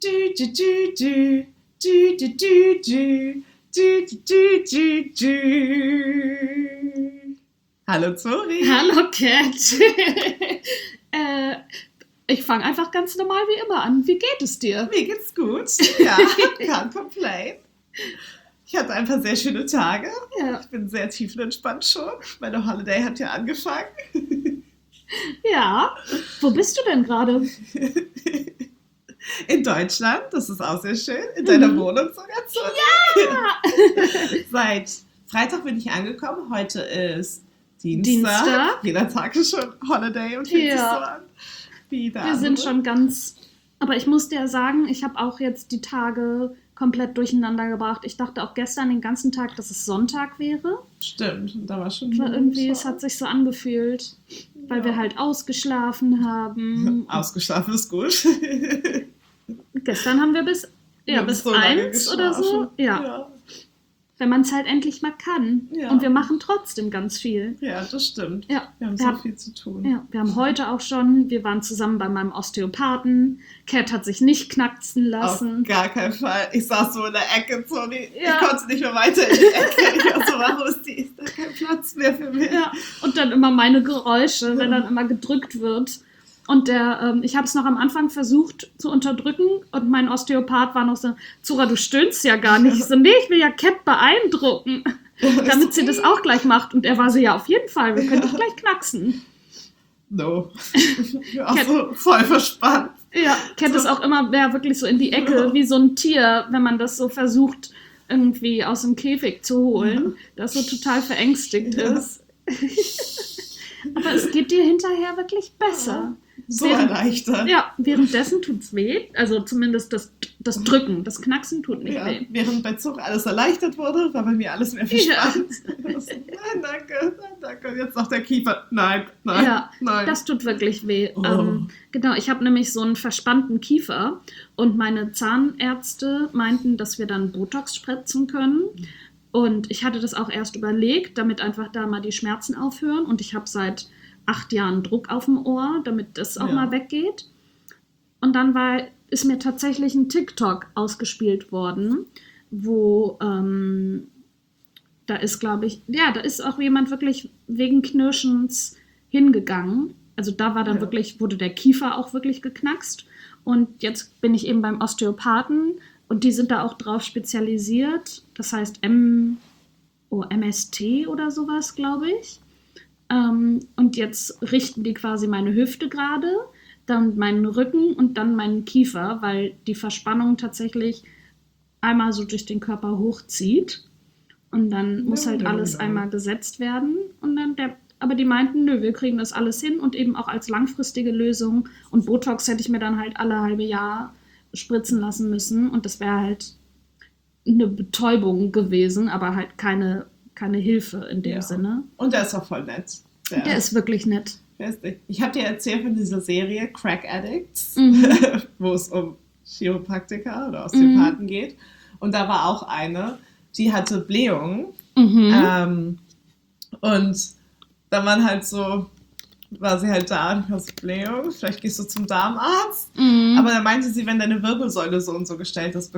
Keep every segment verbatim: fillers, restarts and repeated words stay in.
Du, du, du, du. Du, du, du, du. Du, du, du, du, du. Hallo Zori. Hallo Cat. äh, ich fange einfach ganz normal wie immer an. Wie geht es dir? Mir geht's gut. Ja, can't complain. Ich hatte einfach sehr schöne Tage. Ja. Ich bin sehr tiefenentspannt schon. Meine Holiday hat ja angefangen. Ja. Wo bist du denn gerade? In Deutschland, das ist auch sehr schön. In deiner mhm. Wohnung sogar zu. Ja! Seit Freitag bin ich angekommen. Heute ist Dienstag. Dienstag. Jeder Tag ist schon Holiday und fühlt ja. sich so an. Wie Wir sind schon ganz... Aber ich muss dir sagen, ich habe auch jetzt die Tage komplett durcheinander gebracht. Ich dachte auch gestern den ganzen Tag, dass es Sonntag wäre. Stimmt, da war schon... Aber irgendwie, es hat sich so angefühlt, weil ja. wir halt ausgeschlafen haben. Ausgeschlafen ist gut. Gestern haben wir bis, ja, wir bis so eins oder so. Ja. ja. Wenn man es halt endlich mal kann. Ja. Und wir machen trotzdem ganz viel. Ja, das stimmt. Ja. Wir haben wir so haben, viel zu tun. Ja, wir haben heute auch schon, wir waren zusammen bei meinem Osteopathen. Cat hat sich nicht knacksen lassen. Auf gar keinen Fall. Ich saß so in der Ecke, Toni. Ja. Ich konnte nicht mehr weiter in die Ecke. Ich war so, warum ist, die, ist da kein Platz mehr für mich? Ja. Und dann immer meine Geräusche, wenn dann immer gedrückt wird. Und der, ähm, ich habe es noch am Anfang versucht zu unterdrücken und mein Osteopath war noch so, Zora, du stöhnst ja gar nicht. Ich so, nee, ich will ja Cat beeindrucken, damit sie das auch gleich macht. Und er war so, ja, auf jeden Fall, wir können dich gleich knacksen. No. Ich war auch so voll verspannt. Ja, Cat ist auch immer ja, wirklich so in die Ecke, wie so ein Tier, wenn man das so versucht, irgendwie aus dem Käfig zu holen, das so total verängstigt ja. ist. Aber es geht dir hinterher wirklich besser. So Während, erleichtert. Ja, währenddessen tut's weh. Also zumindest das, das Drücken, das Knacksen tut nicht ja, weh. Während bei Zug alles erleichtert wurde, war bei mir alles mehr verspannt. Ja. So, nein, danke, nein, danke. Und jetzt noch der Kiefer. Nein, nein, ja, nein. Das tut wirklich weh. Oh. Ähm, genau, ich habe nämlich so einen verspannten Kiefer und meine Zahnärzte meinten, dass wir dann Botox spritzen können. Und ich hatte das auch erst überlegt, damit einfach da mal die Schmerzen aufhören. Und ich habe seit acht Jahren Druck auf dem Ohr, damit das auch ja. mal weggeht. Und dann war, ist mir tatsächlich ein TikTok ausgespielt worden, wo ähm, da ist, glaube ich, ja, da ist auch jemand wirklich wegen Knirschens hingegangen. Also da war dann ja. wirklich, wurde der Kiefer auch wirklich geknackst. Und jetzt bin ich eben beim Osteopathen und die sind da auch drauf spezialisiert. Das heißt M, oh, M S T oder sowas, glaube ich. Um, und jetzt richten die quasi meine Hüfte gerade, dann meinen Rücken und dann meinen Kiefer, weil die Verspannung tatsächlich einmal so durch den Körper hochzieht. Und dann muss ja, halt alles ja. einmal gesetzt werden. Und dann der, aber die meinten, nö, wir kriegen das alles hin und eben auch als langfristige Lösung. Und Botox hätte ich mir dann halt alle halbe Jahr spritzen lassen müssen. Und das wäre halt eine Betäubung gewesen, aber halt keine... keine Hilfe in dem ja. Sinne. Und der ist auch voll nett. Der, der ist wirklich nett. Ich habe dir erzählt von dieser Serie Crack Addicts, mhm. wo es um Chiropraktiker oder Osteopathen mhm. geht. Und da war auch eine, die hatte Blähungen. Mhm. Ähm, und da waren halt so, war sie halt da und ich hatte Blähung. Vielleicht gehst du zum Darmarzt. Mhm. Aber da meinte sie, wenn deine Wirbelsäule so und so gestellt ist,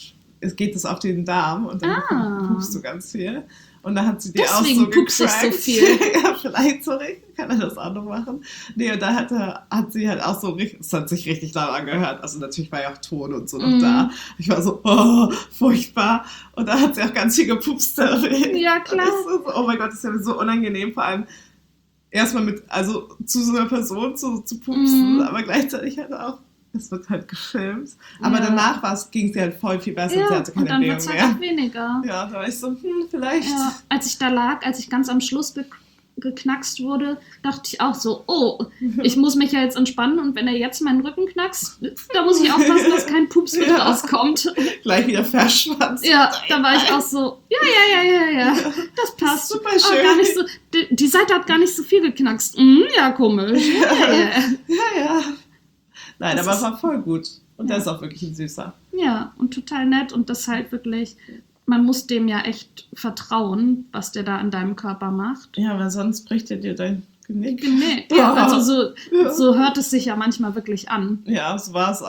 es geht es auf den Darm und dann ah. pupst du ganz viel. Und dann hat sie dir Deswegen auch so pupst gecrackt. So viel. Ja, vielleicht, sorry, kann er das auch noch machen. Nee, und da hat, er, hat sie halt auch so richtig, es hat sich richtig laut angehört. Also natürlich war ja auch Ton und so noch mm. da. Ich war so, oh, furchtbar. Und da hat sie auch ganz viel gepupst. Ja, klar. So, oh mein Gott, das ist ja so unangenehm, vor allem erstmal mit, also zu so einer Person zu, zu pupsen, mm. aber gleichzeitig halt auch. Es wird halt gefilmt. Aber ja. danach ging es ihr halt voll viel besser. Ja, sie hatte keine und dann wird es halt auch weniger. Ja, da war ich so, hm, vielleicht. Ja, als ich da lag, als ich ganz am Schluss ge- geknackst wurde, dachte ich auch so, oh, ich muss mich ja jetzt entspannen und wenn er jetzt meinen Rücken knackst, da muss ich aufpassen, dass kein Pups mit ja. rauskommt. Gleich wieder verschwanzt. Ja, da war ich auch so, ja, ja, ja, ja, ja, das passt. Super schön. Oh, gar nicht so, die, die Seite hat gar nicht so viel geknackst. Mm, ja, komisch. Ja, ja, ja. ja. ja. Nein, das aber ist, war voll gut. Und ja. der ist auch wirklich ein Süßer. Ja, und total nett. Und das halt wirklich, man muss dem ja echt vertrauen, was der da an deinem Körper macht. Ja, weil sonst bricht er dir dein Genick. Genick. Ja, also so, ja. so hört es sich ja manchmal wirklich an. Ja, so war es auch.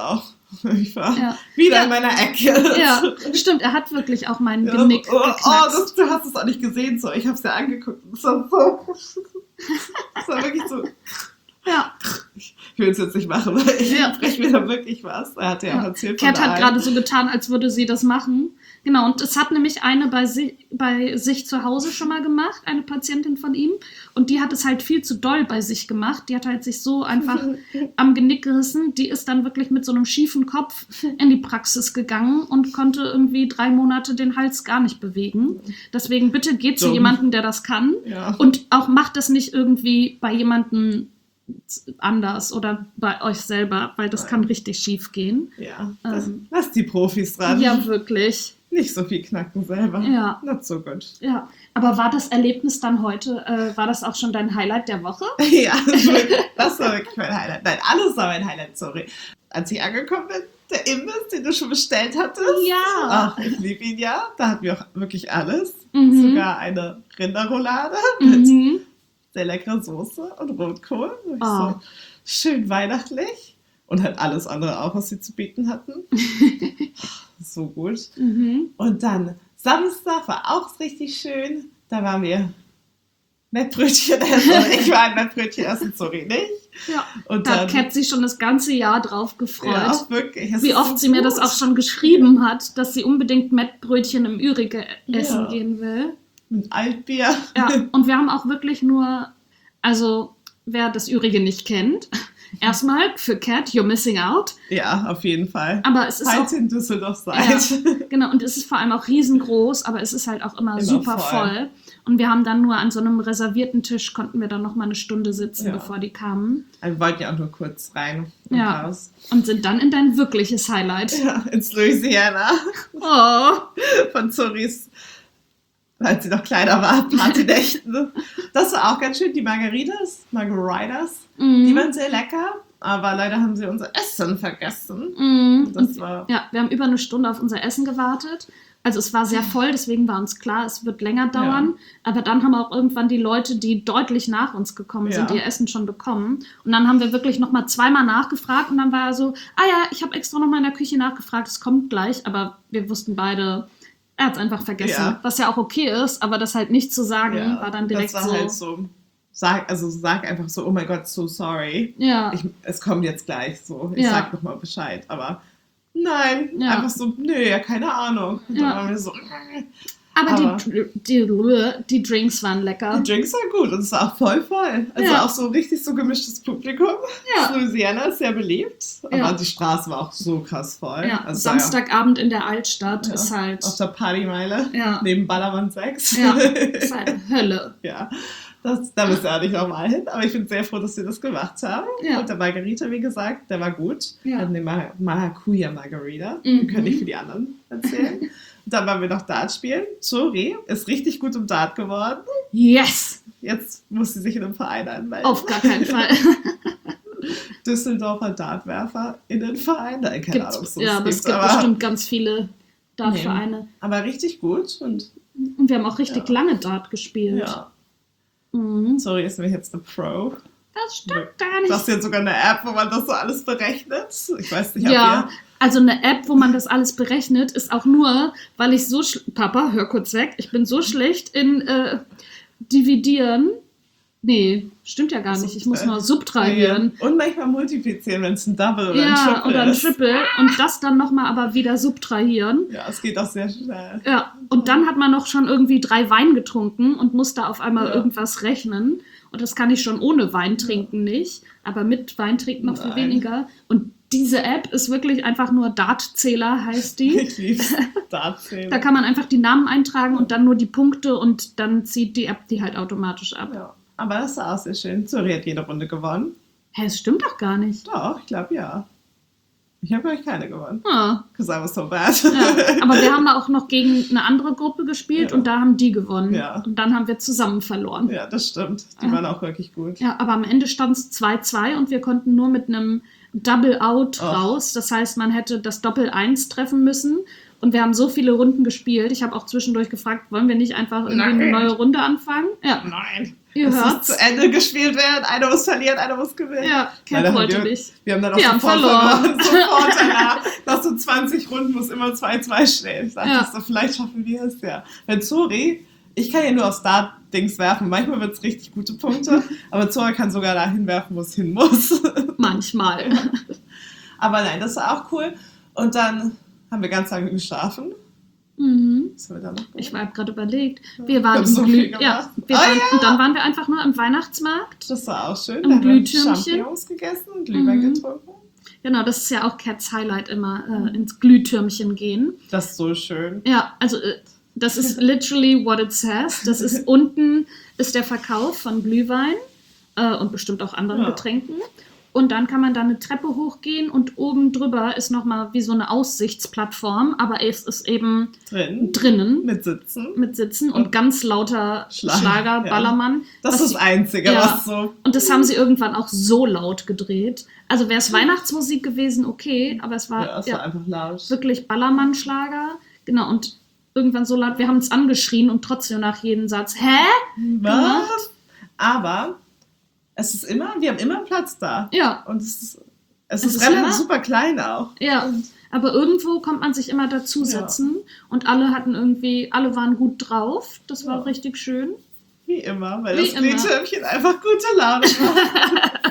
Ich war Ja. wieder Ja. in meiner Ecke. Ja, stimmt, er hat wirklich auch mein Ja, Genick oh, oh, geknackst. das, du hast es auch nicht gesehen, so. Ich habe es ja angeguckt. Das war so. Das war wirklich so. Ja. Ich will es jetzt nicht machen, weil ich Ja. breche mir da wirklich was. Er hatte ja, Ja. auch erzählt von Cat der hat einen. gerade so getan, als würde sie das machen. Genau, und es hat nämlich eine bei, si bei sich zu Hause schon mal gemacht, eine Patientin von ihm. Und die hat es halt viel zu doll bei sich gemacht. Die hat halt sich so einfach am Genick gerissen. Die ist dann wirklich mit so einem schiefen Kopf in die Praxis gegangen und konnte irgendwie drei Monate den Hals gar nicht bewegen. Deswegen bitte geht zu Dumm. jemandem, der das kann. Ja. Und auch macht das nicht irgendwie bei jemandem anders oder bei euch selber, weil das Nein. kann richtig schief gehen. Ja, das, Ähm. lass die Profis dran. Ja, wirklich. Nicht so viel knacken selber. Ja. Not so good. Ja, aber war das Erlebnis dann heute, äh, war das auch schon dein Highlight der Woche? Ja, wirklich, das war wirklich mein Highlight. Nein, alles war mein Highlight, sorry. Als ich angekommen bin, der Imbiss, den du schon bestellt hattest. Ja. Ach, ich liebe ihn ja. Da hatten wir auch wirklich alles. Mhm. Sogar eine Rinderroulade mit Mhm. sehr leckerer Soße und Rotkohl. Und Oh. so schön weihnachtlich. Und halt alles andere auch, was sie zu bieten hatten. So gut. Mhm. Und dann Samstag war auch richtig schön. Da waren wir Mettbrötchen essen. Ich war ein Mettbrötchen essen, sorry, nicht. Ja, Und da hat dann, Cat sich schon das ganze Jahr drauf gefreut. ja, wirklich. es Wie ist oft so sie mir gut. das auch schon geschrieben hat, dass sie unbedingt Mettbrötchen im Ürige essen Ja. gehen will. Mit Altbier. Ja, und wir haben auch wirklich nur, also wer das Ürige nicht kennt, erstmal für Cat, you're missing out. Ja, auf jeden Fall. Aber es ist auch Falls ihr in Düsseldorf seid. Genau, und es ist vor allem auch riesengroß, aber es ist halt auch immer, Immer super voll. voll. Und wir haben dann nur an so einem reservierten Tisch, konnten wir dann noch mal eine Stunde sitzen, Ja. bevor die kamen. Wir wollten ja auch nur kurz rein und Ja. raus. Und sind dann in dein wirkliches Highlight. Ja, ins Louisiana Oh. von Zoris, als sie noch kleiner war, Partynächten. Das war auch ganz schön. Die Margaritas, Margaritas, die Mhm. waren sehr lecker, aber leider haben sie unser Essen vergessen. Mhm. Das Und, war ja, wir haben über eine Stunde auf unser Essen gewartet. Also es war sehr voll, deswegen war uns klar, es wird länger dauern. Aber dann haben auch irgendwann die Leute, die deutlich nach uns gekommen sind, Ja. ihr Essen schon bekommen. Und dann haben wir wirklich noch mal zweimal nachgefragt und dann war er so, ah ja, ich habe extra noch mal in der Küche nachgefragt, es kommt gleich. Aber wir wussten beide, er hat es einfach vergessen. Ja. Was ja auch okay ist, aber das halt nicht zu sagen, ja, war dann direkt das war so. halt so. Sag, also sag einfach so, oh mein Gott, so sorry. Ja, Ich, es kommt jetzt gleich so. Ich Ja. sag nochmal Bescheid. Aber nein, Ja. einfach so, nö, ja, keine Ahnung. Und dann Ja. waren wir so, äh. aber, aber- die, die, die Drinks waren lecker. Die Drinks waren gut und es war auch voll voll. Also Ja. auch so richtig so gemischtes Publikum. Ja. Louisiana ist sehr beliebt, aber Ja. die Straße war auch so krass voll. Ja, Also es war Samstagabend in der Altstadt ja, ist halt, auf der Partymeile ja, neben Ballermann sechs. ja, ist halt Hölle. Ja, das, da müssen wir auch nicht nochmal hin. Aber ich bin sehr froh, dass wir das gemacht haben. Ja. Und der Margarita, wie gesagt, der war gut. Ja. Wir hatten den Mar- Maracuja Margarita. Mhm. Wir können nicht für die anderen erzählen. Und dann waren wir noch Dart spielen. Sorry, ist richtig gut im Dart geworden. Yes! Jetzt muss sie sich in einem Verein anmelden. Auf gar keinen Fall. Düsseldorfer Dartwerfer in den Verein. Nein, keine Ahnung, ob Gibt's, es ja, das aber es gibt, gibt aber, bestimmt ganz viele Dartvereine. aber richtig gut. Und Und wir haben auch richtig Ja. lange Dart gespielt. ja, Mhm. sorry, ist mir jetzt eine Pro. Das stimmt gar Du nicht. hast jetzt sogar eine App, wo man das so alles berechnet. Ich weiß nicht, ob Ja, ihr... also eine App, wo man das alles berechnet, ist auch nur, weil ich so... Sch- Papa, hör kurz weg. Ich bin so schlecht in äh, Dividieren. Nee, stimmt ja gar nicht. Ich muss nur subtrahieren. Und manchmal multiplizieren, wenn es ein Double oder ein Ja, Triple oder ein ist. Triple. Und das dann nochmal aber wieder subtrahieren. Ja, es geht auch sehr schnell. Ja, und dann hat man noch schon irgendwie drei Wein getrunken und muss da auf einmal Ja. irgendwas rechnen. Und das kann ich schon ohne Wein trinken nicht. Aber mit Wein trinken noch viel Nein. weniger. Und diese App ist wirklich einfach nur Dartzähler, heißt die. Ich lieb's. Dartzählen. Da kann man einfach die Namen eintragen und dann nur die Punkte und dann zieht die App die halt automatisch ab. Ja, aber das war auch sehr schön. Zuri hat jede Runde gewonnen. Hä, das stimmt doch gar nicht. Doch, ich glaube ja. Ich habe euch keine gewonnen. Ah, Because I was so bad. ja. Aber wir haben auch noch gegen eine andere Gruppe gespielt Ja. und da haben die gewonnen. Ja. Und dann haben wir zusammen verloren. Ja, das stimmt. Die Ja. waren auch wirklich gut. Ja, aber am Ende stand es zwei zwei und wir konnten nur mit einem Double Out Och. raus. Das heißt, man hätte das Doppel eins treffen müssen. Und wir haben so viele Runden gespielt. Ich habe auch zwischendurch gefragt, wollen wir nicht einfach irgendwie eine Nein. neue Runde anfangen? Ja. Nein. Ihr es muss hört's. zu Ende gespielt werden. Einer muss verlieren, einer muss gewinnen. Ja, Leider Cat wollte haben wir, nicht. Wir haben dann auch Wir haben sofort verloren. verloren. Sofort danach. Nach so zwanzig Runden muss immer zwei zwei stehen. Ich dachte, Ja. so, vielleicht schaffen wir es ja. Weil Zori, ich kann ja nur auf Start-Dings werfen. Manchmal wird es richtig gute Punkte. Aber Zori kann sogar dahin werfen, wo es hin muss. Manchmal. Aber nein, das war auch cool. Und dann haben wir ganz lange geschlafen. Mhm. Was haben wir da noch gemacht? Ich habe gerade überlegt. Wir Wir waren haben im so Glüh viel gemacht. ja, wir Ah, waren, ja. Und dann waren wir einfach nur im Weihnachtsmarkt. Das war auch schön. Am Da haben wir Glühtürmchen. Champignons gegessen und Glühwein Mhm. getrunken. Genau, das ist ja auch Cats Highlight immer, äh, ins Glühtürmchen gehen. Das ist so schön. Ja, also äh, das ist literally what it says. Das ist unten ist der Verkauf von Glühwein äh, und bestimmt auch anderen Ja. Getränken. Und dann kann man da eine Treppe hochgehen und oben drüber ist nochmal wie so eine Aussichtsplattform, aber es ist eben Drin. drinnen Mit Sitzen. mit Sitzen und, Und ganz lauter Schlager, Schlager, ja. Ballermann. Das was ist das Einzige, ja. was so. Und das haben sie irgendwann auch so laut gedreht. Also wäre es Weihnachtsmusik gewesen, okay, aber es war, Ja, es ja, war einfach laut. wirklich Ballermann-Schlager. Genau, und irgendwann so laut, wir haben uns angeschrien und trotzdem nach jedem Satz, hä? Was? Aber es ist immer, wir haben immer Platz da. Ja, Und es ist, es Es ist, ist relativ immer- super klein auch. ja. Und Aber irgendwo kommt man sich immer dazusetzen und alle hatten irgendwie, alle waren gut drauf. Das war Ja. richtig schön. wie immer, weil Wie das immer. Glühtürmchen einfach gute Laune macht.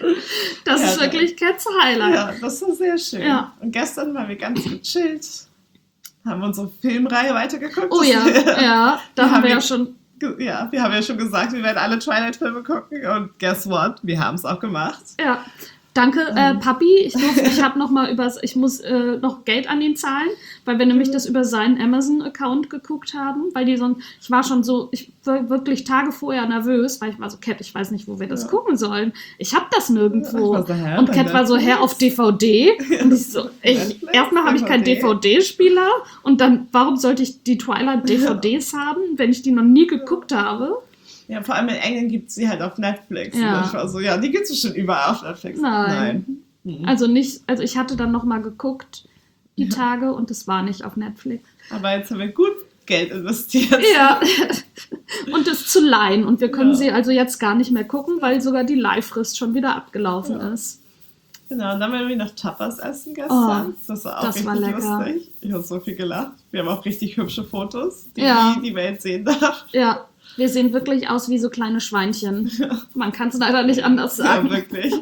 Das Ja, ist wirklich Cats Highlight. Ja, das war sehr schön. Ja. Und gestern waren wir ganz gechillt. Haben unsere Filmreihe weitergeguckt. Oh ja, Das- ja, da Wir haben haben wir ja ihn- schon. Ja, wir haben ja schon gesagt, wir werden alle Twilight-Filme gucken und guess what? Wir haben es auch gemacht. Ja. Danke, äh, Papi. Ich, durfte- ich habe noch mal übers, ich muss äh, noch Geld an ihn zahlen, weil wir nämlich das über seinen Amazon-Account geguckt haben, weil die so, ich war schon so, ich war wirklich Tage vorher nervös, weil ich war so, Cat, ich weiß nicht, wo wir das Ja. gucken sollen. Ich habe das nirgendwo. Ich war so, hä, und bei Cat war so, hä, Netflix? auf D V D? Und ich so, ich, Netflix, erstmal habe ich keinen D D V V D. D-Spieler und dann, warum sollte ich die Twilight-D V Ds haben, wenn ich die noch nie geguckt habe? Ja, vor allem in England gibt es sie halt auf Netflix. Ja. Und ich war so, ja, die gibt es schon überall auf Netflix. Nein. Mhm. Also nicht, also ich hatte dann noch mal geguckt, die Tage, und es war nicht auf Netflix. Aber jetzt haben wir gut Geld investiert. Ja, und das zu leihen. Und wir können Ja. sie also jetzt gar nicht mehr gucken, weil sogar die Leihfrist schon wieder abgelaufen Ja. ist. Genau, und dann waren wir noch Tapas essen gestern. Oh, das war auch das richtig war lecker. lustig. Ich habe so viel gelacht. Wir haben auch richtig hübsche Fotos, die Ja. nie die Welt sehen darf. Ja, wir sehen wirklich aus wie so kleine Schweinchen. Man kann es leider nicht anders Ja, sagen. wirklich.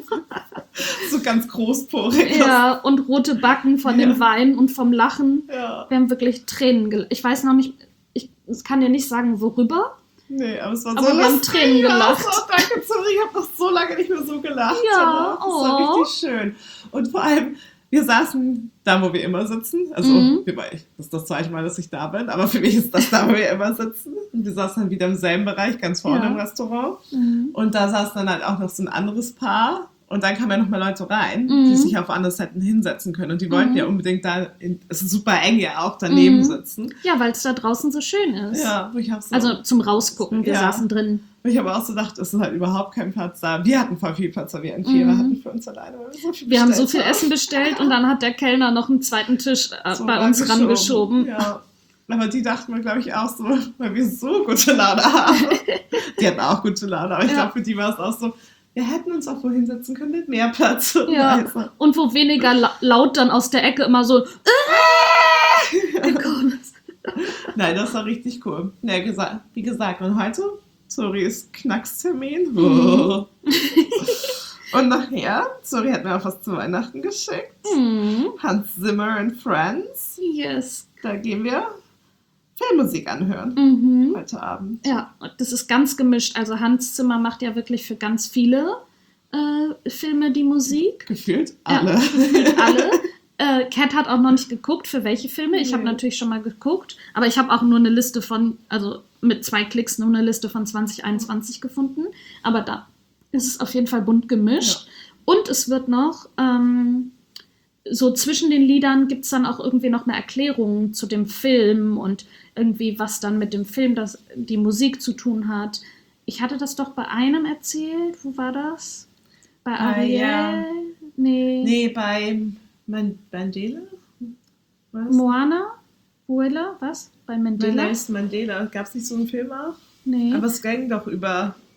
So ganz großporig. Ja, und rote Backen von Ja. dem Wein und vom Lachen. Ja. Wir haben wirklich Tränen gelacht. Ich weiß noch nicht, ich kann dir nicht sagen, worüber. Nee, aber es war Aber so wir haben lustig. Tränen Ja, gelacht. so, danke, sorry, ich habe noch so lange nicht mehr so gelacht. Ja, Das war oh. richtig schön. Und vor allem, wir saßen da, wo wir immer sitzen. Also, Mhm. wir, das ist das zweite Mal, dass ich da bin, aber für mich ist das da, wo wir immer sitzen. Und wir saßen dann wieder im selben Bereich, ganz vorne Ja. im Restaurant. Mhm. Und da saß dann halt auch noch so ein anderes Paar. Und dann kamen ja nochmal Leute rein, Mhm. die sich auf andere Seiten hinsetzen können. Und die wollten Mhm. ja unbedingt da, in, es ist super eng ja auch, daneben Mhm. sitzen. Ja, weil es da draußen so schön ist. Ja, wo ich auch so... Also zum Rausgucken, wir Ja. saßen drin. Und ich habe auch so gedacht, es ist halt überhaupt kein Platz da. Wir hatten voll viel Platz, weil wir einen Vierer Mhm. hatten für uns alleine. Weil wir so viel Wir haben so bestellt viel Essen bestellt und dann hat der Kellner noch einen zweiten Tisch äh, So bei uns rangeschoben. Ja. Aber die dachten mir, glaube ich, auch so, weil wir so gute Laune haben. Die hatten auch gute Laune, aber ich Ja. glaube, für die war es auch so, wir hätten uns auch wohin setzen können mit mehr Platz. Ja. Also, Und wo weniger la laut dann aus der Ecke immer so gekommen ist. nein, das war richtig cool. Ja, gesa wie gesagt, und heute, sorry, ist Knackstermin. Mhm. Und nachher, sorry hat mir auch was zu Weihnachten geschickt. Hm. Hans Zimmer and Friends. Yes. Da gehen wir Filmmusik anhören Mhm. heute Abend. Ja, und das ist ganz gemischt. Also Hans Zimmer macht ja wirklich für ganz viele äh, Filme die Musik. Gefühlt alle. Ja, alle. Äh, Cat hat auch noch nicht geguckt, für welche Filme. Ich habe Nee. natürlich schon mal geguckt, aber ich habe auch nur eine Liste von, also mit zwei Klicks nur eine Liste von zwanzig einundzwanzig gefunden. Aber da ist es auf jeden Fall bunt gemischt. Und es wird noch, ähm, so zwischen den Liedern gibt es dann auch irgendwie noch eine Erklärung zu dem Film und irgendwie, was dann mit dem Film das, die Musik zu tun hat. Ich hatte das doch bei einem erzählt. Wo war das? Bei Ah, Ariel? ja. Nee. Nee, bei Man Mandela? Was? Moana? Woela? Was? Bei Mandela? Mandela. Mandela. Gab es nicht so einen Film auch? Nee. Aber es ging doch über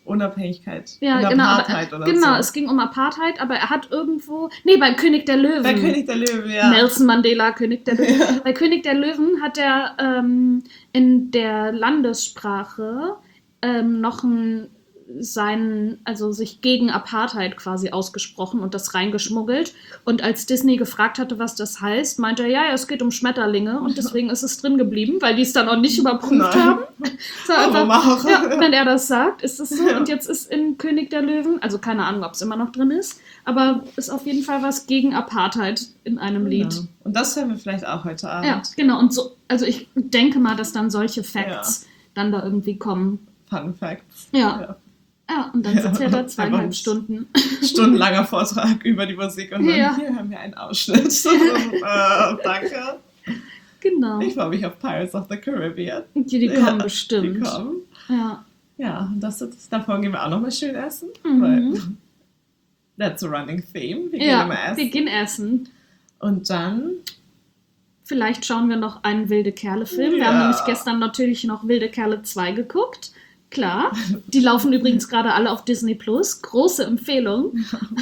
Unabhängigkeit. Ja, in genau. Apartheid Aber, oder genau, so. es ging um Apartheid, aber er hat irgendwo. Nee, bei König der Löwen. Bei König der Löwen, ja. Nelson Mandela, König der Löwen. Ja. Bei König der Löwen hat er ähm, in der Landessprache ähm, noch ein, seinen, also sich gegen Apartheid quasi ausgesprochen und das reingeschmuggelt. Und als Disney gefragt hatte, was das heißt, meinte er, ja, ja, es geht um Schmetterlinge und deswegen ist es drin geblieben, weil die es dann auch nicht überprüft Nein. haben. So Warum einfach, auch? ja, wenn er das sagt, ist es so. Ja. Und jetzt ist in König der Löwen, also keine Ahnung, ob es immer noch drin ist, aber ist auf jeden Fall was gegen Apartheid in einem Lied. Ja. Und das hören wir vielleicht auch heute Abend. Ja, genau. Und so, also ich denke mal, dass dann solche Facts dann da irgendwie kommen. Fun Facts. Ja. Ja. Ja, und dann sitzt Ja. er da zweieinhalb Aber- Stunden. Stundenlanger Vortrag über die Musik und dann Ja. hier haben wir einen Ausschnitt. äh, danke. Genau. Ich freue mich auf Pirates of the Caribbean. Die, die Ja, kommen Die bestimmt. kommen. Ja. Ja, und das ist, davon gehen wir auch nochmal schön essen. Mhm. Weil that's a running theme. Wir gehen Ja, immer wir essen. gehen essen. Und dann, Vielleicht schauen wir noch einen Wilde Kerle-Film. Wir Ja. haben nämlich gestern natürlich noch Wilde Kerle zwei geguckt. Klar. Die laufen übrigens gerade alle auf Disney Plus. Große Empfehlung.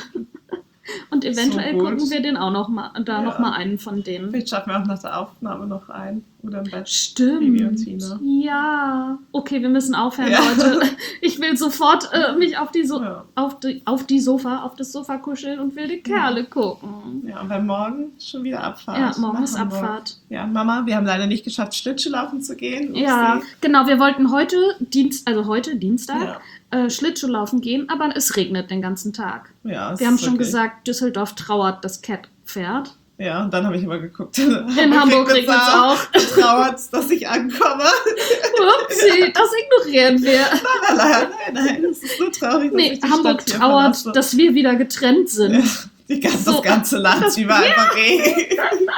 Und eventuell So gut. gucken wir den auch noch mal, da Ja. noch mal einen von denen. vielleicht schaffen wir auch nach der Aufnahme noch ein. Oder im Bett. Bibi und Stimmt. Tina. Ja. Okay, wir müssen aufhören, Ja. Leute. Ich will sofort äh, mich auf die, so Ja. auf, die, auf die Sofa, auf das Sofa kuscheln und wilde Kerle gucken. Ja, und weil morgen schon wieder Abfahrt. Ja, morgen nach ist Hamburg. Abfahrt. Ja, Mama, wir haben leider nicht geschafft, Schlittschuhlaufen zu gehen. Upsi. Ja, genau. Wir wollten heute, Dienst, also heute, Dienstag, Ja. äh, Schlittschuhlaufen gehen, aber es regnet den ganzen Tag. Ja, es Wir haben ist schon wirklich- gesagt, Düsseldorf trauert, das Cat fährt. Ja, und dann habe ich immer geguckt. In Hamburg regnet es auch. Trauert, dass ich ankomme. Upsi, das ignorieren wir. Nein, nein, nein, nein, es ist nur traurig, dass Nee, ich die Hamburg Stadt hier trauert, verlasse. dass wir wieder getrennt sind. Ja, die ganze, So, das ganze Land das- über einfach Regen.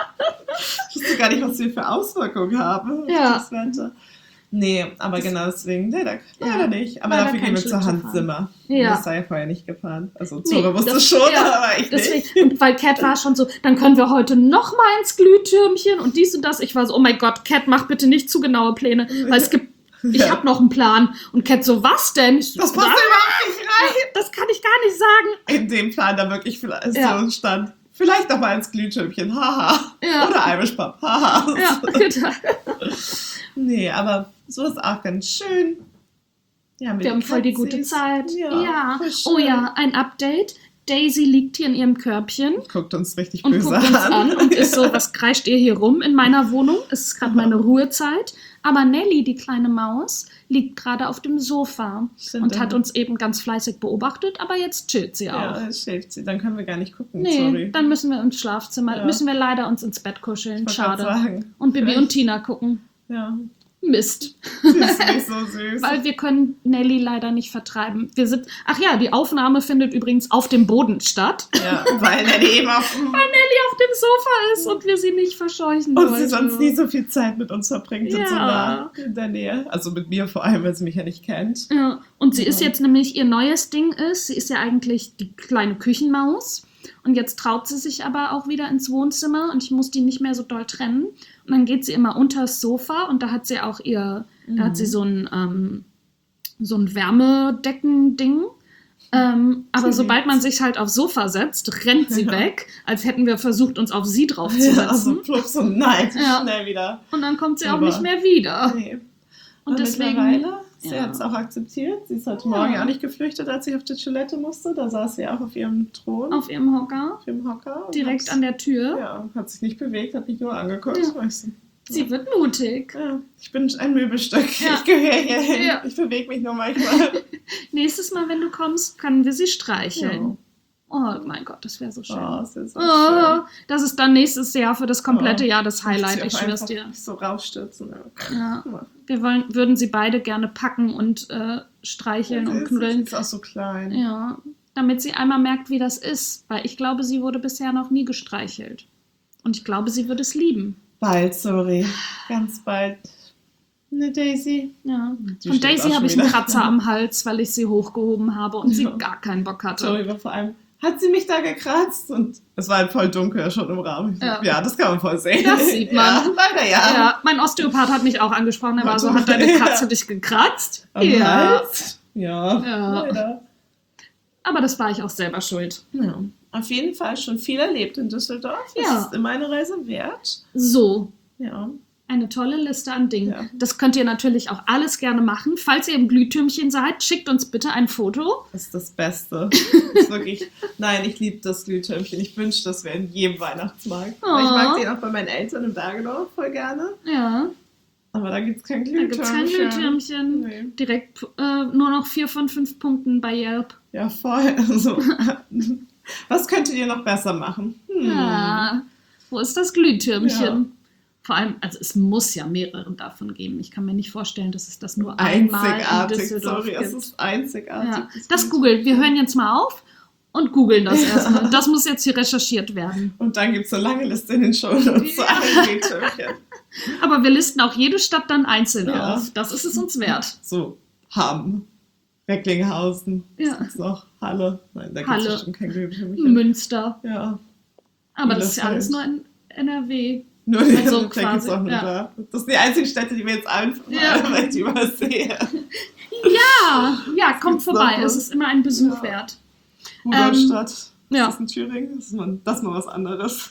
Ich wusste gar nicht, was wir für Auswirkungen haben. auf Ja. Das Wetter. Nee, aber genau deswegen, nee, da, leider Ja, nicht. Aber leider dafür kein gehen wir zur Schlittschuhfahren. Handzimmer. Ja. Das sei ja vorher nicht geplant. Also Nee, Zora wusste das- schon, ja, aber ich Deswegen, nicht. und weil Cat war schon so, dann können wir heute noch mal ins Glühtürmchen und dies und das. Ich war so, oh mein Gott, Cat, mach bitte nicht zu genaue Pläne, weil es gibt, ich Ja. habe noch einen Plan. Und Cat so, was denn? Ich so, Das passt "Ah, überhaupt nicht rein. das kann ich gar nicht sagen. In dem Plan da wirklich vielleicht Ja. so stand. Vielleicht noch mal ins Glühtürmchen, haha. Ja. Oder Irish Pub, haha. Ja, genau. Nee, aber so ist auch ganz schön. Ja, mit Wir haben den voll die gute Katzis. Zeit. Ja, Ja. voll schön. Oh ja, ein Update. Daisy liegt hier in ihrem Körbchen Guckt uns richtig und böse guckt uns an. an und ist so, was kreischt ihr hier rum in meiner Wohnung? Es ist gerade meine Ruhezeit. Aber Nelly, die kleine Maus, liegt gerade auf dem Sofa Stimmt, und dann- hat uns eben ganz fleißig beobachtet, aber jetzt chillt sie auch. Ja, jetzt schläft sie. Dann können wir gar nicht gucken, Nee, sorry. dann müssen wir ins Schlafzimmer, Ja. müssen wir leider uns ins Bett kuscheln. Ich wollte grad Schade. sagen, Und Bibi vielleicht- und Tina gucken. Ja, Mist. sie ist nicht so süß. Weil wir können Nelly leider nicht vertreiben. Wir sind. Ach ja, die Aufnahme findet übrigens auf dem Boden statt. ja, weil er eben auf dem... Weil Nelly auf dem Sofa ist und wir sie nicht verscheuchen Und wollten. sie sonst nie so viel Zeit mit uns verbringt und so Ja. nah in der Nähe. Also mit mir vor allem, weil sie mich ja nicht kennt. Ja, und sie ist Ja. jetzt nämlich, ihr neues Ding ist, sie ist ja eigentlich die kleine Küchenmaus. Und jetzt traut sie sich aber auch wieder ins Wohnzimmer und ich muss die nicht mehr so doll trennen. Und dann geht sie immer unters Sofa und da hat sie auch ihr, da hat sie so ein, ähm, so ein Wärmedecken-Ding. Ähm, aber Sie sobald man liebt's. sich halt aufs Sofa setzt, rennt sie Ja. weg, als hätten wir versucht, uns auf sie Ja, draufzusetzen. also plups und nein, Ja. schnell wieder. Und dann kommt sie auch Aber- nicht mehr wieder. Nee. Und Und deswegen. mittlerweile, sie ja. hat es auch akzeptiert. Sie ist heute Ja. Morgen auch nicht geflüchtet, als ich auf die Toilette musste. Da saß sie auch auf ihrem Thron, Auf ihrem Hocker, auf ihrem Hocker. und direkt hat, an der Tür. Ja, hat sich nicht bewegt, hat mich nur angeguckt. Ja. Weißt du. Sie wird mutig. Ja, ich bin ein Möbelstück. Ja. Ich gehöre hier hin. Ja. Ich bewege mich nur manchmal. Nächstes Mal, wenn du kommst, können wir sie streicheln. Oh mein Gott, das wäre so schön. Oh, das ist so Oh, das ist dann nächstes Jahr für das komplette Oh. Jahr das schön. Highlight, Sie ich auch schwör's einfach dir. nicht so rausstürzen. Ja. Ja. Ja. Wir wollen, würden sie beide gerne packen und äh, streicheln Sie und ist- knuddeln. Sie ist auch so klein. Ja, damit sie einmal merkt, wie das ist. Weil ich glaube, sie wurde bisher noch nie gestreichelt. Und ich glaube, sie würde es lieben. Bald, sorry. Ganz bald. Ne, Daisy. Ja. Die Von steht Daisy auch habe ich schon einen wieder. Kratzer am Hals, weil ich sie hochgehoben habe und sie Ja. gar keinen Bock hatte. Sorry, aber vor allem hat sie mich da gekratzt und es war halt voll dunkel schon im Raum. Ich so, Ja. ja. das kann man voll sehen. Das sieht man. Ja, leider ja. Ja, mein Osteopath hat mich auch angesprochen. Er war so, Warte. hat deine Katze dich gekratzt? Am Ja. Hals? Ja, Ja. leider. Aber das war ich auch selber schuld. Ja. Auf jeden Fall schon viel erlebt in Düsseldorf. Das Ja. ist immer eine Reise wert. So, Ja. eine tolle Liste an Dingen. Ja. Das könnt ihr natürlich auch alles gerne machen. Falls ihr im Glühtürmchen seid, schickt uns bitte ein Foto. Das ist das Beste. Das ist wirklich, nein, ich liebe das Glühtürmchen. Ich wünsche, das wäre in jedem Weihnachtsmarkt. Oh. Weil ich mag den auch bei meinen Eltern in Bergenau voll gerne. Ja, Aber da gibt es kein da Glühtürmchen. gibt es kein Glühtürmchen. Nee. Direkt äh, nur noch vier von fünf Punkten bei Yelp. Ja, voll. Also, was könntet ihr noch besser machen? Hm. Ja, wo ist das Glühtürmchen? Ja. Vor allem, also es muss ja mehrere davon geben. Ich kann mir nicht vorstellen, dass es das nur einmal in Einzigartig, Düsseldorf sorry, gibt. es ist einzigartig. Ja, das googelt. Wir hören jetzt mal auf und googeln das erstmal. Das muss jetzt hier recherchiert werden. Und dann gibt es eine lange Liste in den Shownotes zu Ja. allen Glühtürmchen. Aber wir listen auch jede Stadt dann einzeln Ja. auf. Das ist es uns wert. So, Hamm, Recklinghausen, Ja. was gibt's noch? Halle. Nein, da gibt Halle. es bestimmt kein Glühtürmchen. Münster. Ja, Aber das ist ja alles Bielefeld. nur in N R W. nur die Also also, da gibt's quasi, auch nur ja. da. Das sind die einzigen Städte, die wir jetzt einfach Ja. mal vielleicht übersehen. Ja, ja, kommt gibt's vorbei. noch? Es ist immer ein Besuch Ja. wert. Rudolstadt. ja. Ist das in Thüringen? Das ist mal, das ist mal was anderes.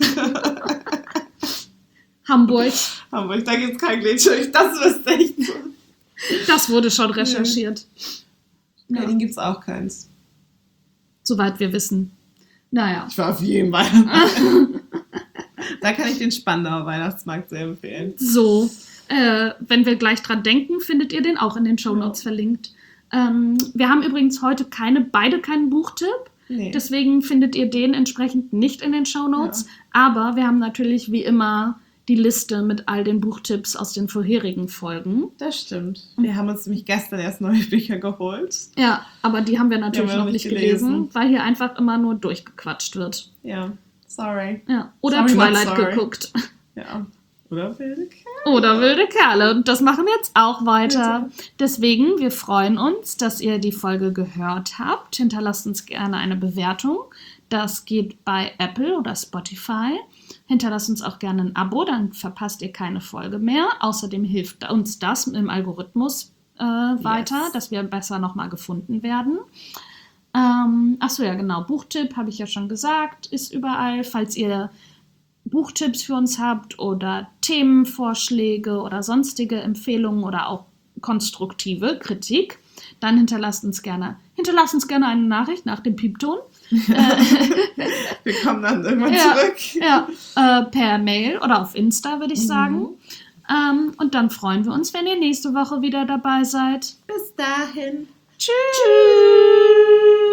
Hamburg. Hamburg, da gibt es kein Glühtürmchen. Das wüsste ich so. Das wurde schon recherchiert. Ja, Berlin gibt es auch keins. soweit wir wissen. Naja. Ich war auf jeden Weihnachtsmarkt. Da kann ich den Spandauer Weihnachtsmarkt sehr empfehlen. So, äh, wenn wir gleich dran denken, findet ihr den auch in den Shownotes verlinkt. Ähm, wir haben übrigens heute keine, beide keinen Buchtipp. Nee. Deswegen findet ihr den entsprechend nicht in den Shownotes. Aber wir haben natürlich wie immer die Liste mit all den Buchtipps aus den vorherigen Folgen. Das stimmt. Wir haben uns nämlich gestern erst neue Bücher geholt. Ja, aber die haben wir natürlich Die haben wir noch nicht gelesen, weil hier einfach immer nur durchgequatscht wird. Ja, sorry. Ja. Oder Sorry, not Twilight sorry. geguckt. Ja. Oder wilde Kerle. Oder wilde Kerle. Und das machen wir jetzt auch weiter. Bitte. Deswegen, wir freuen uns, dass ihr die Folge gehört habt. Hinterlasst uns gerne eine Bewertung. Das geht bei Apple oder Spotify. Hinterlasst uns auch gerne ein Abo, dann verpasst ihr keine Folge mehr. Außerdem hilft uns das im Algorithmus äh, weiter, Yes. dass wir besser nochmal gefunden werden. Ähm, achso, ja genau, Buchtipp, habe ich ja schon gesagt, ist überall. Falls ihr Buchtipps für uns habt oder Themenvorschläge oder sonstige Empfehlungen oder auch konstruktive Kritik, dann hinterlasst uns gerne, hinterlasst uns gerne eine Nachricht nach dem Piepton. Wir kommen dann irgendwann Ja. zurück. Ja, äh, per Mail oder auf Insta, würde ich sagen. Mhm. Ähm, und dann freuen wir uns, wenn ihr nächste Woche wieder dabei seid. Bis dahin. Tschüss!